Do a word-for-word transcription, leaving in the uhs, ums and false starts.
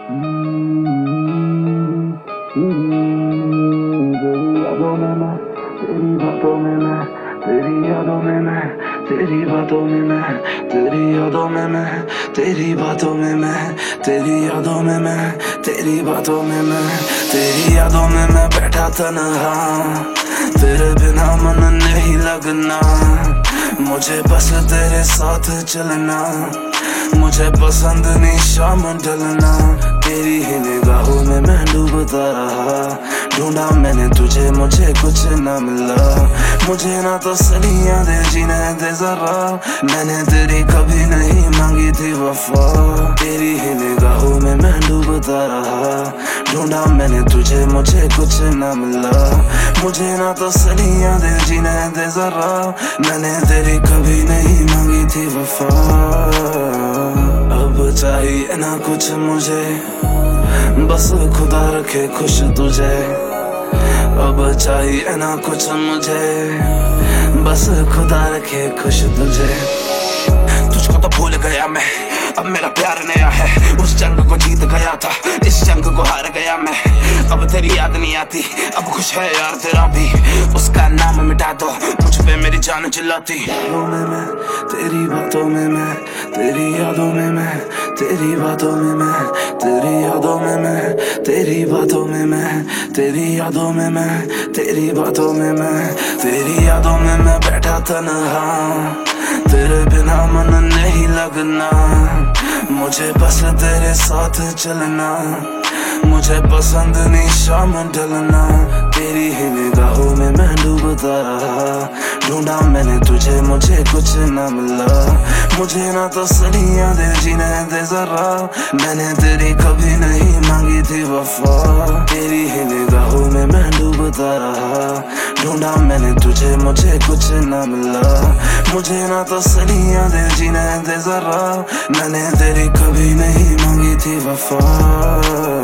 तेरी यादों में मैं, तेरी बातों में मैं, तेरी यादों में मैं, तेरी बातों में मैं, तेरी यादों में मैं, तेरी बातों में मैं, तेरी यादों में मैं, तेरी बातों में मैं, तेरी यादों में मैं बैठा तन्हा, तेरे बिना मन नहीं लगना, मुझे बस तेरे साथ चलना, मुझे पसंद नहीं शाम ढलना, तेरी ही निगाहों में मैं डूबता रहा, ढूंढा मैंने तुझे मुझे कुछ न मिला, मुझे ना तो सलियां दे जीने दे जरा, मैंने तेरी कभी नहीं मांगी थी वफा, तेरी ही निगाहों में मैं डूबता रहा, ढूंढा मैंने तुझे मुझे कुछ न मिला, मुझे ना तो सलियां दे जीने दे जरा, मैंने तेरी कभी नहीं मांगी थी वफा, अब चाहिए ना कुछ मुझे, बस खुदा रखे खुश तुझे, अब चाहिए ना कुछ मुझे, बस खुदा रखे खुश तुझे। तुझको तो भूल गया मैं, अब मेरा प्यार नया है, उस जंग को जीत गया था, इस जंग को हार गया मैं, अब तेरी याद नहीं आती, अब खुश है यार तेरा भी, उसका नाम मिटा दो, मुझ पे मेरी जान चिल्लाती। यादों में मैं, तेरी बातों में मैं, तेरी यादों में मैं, तेरी बातों में मैं, तेरी यादों में मैं, तेरी बातों में मैं, तेरी यादों में मैं, तेरी बातों में मैं, तेरी यादों में मैं बैठा तन्हा, तेरे बिना मन नहीं लगना, मुझे बस तेरे साथ चलना, मुझे पसंद नहीं शाम ढलना, तेरी ही निगाहों में मैं डूबता रहा, ढूंढा मैंने तुझे मुझे कुछ न मिला, मुझे ना तो सलियां दे जीने दे जरा, मैंने तेरी कभी नहीं मांगी थी वफा, तेरी ही निगाहों में मैं डूबता रहा, ढूंढा मैंने तुझे मुझे कुछ न मिला, मुझे ना तो सलियां दे जीने दे जरा, मैंने तेरी कभी नहीं मांगी थी वफा।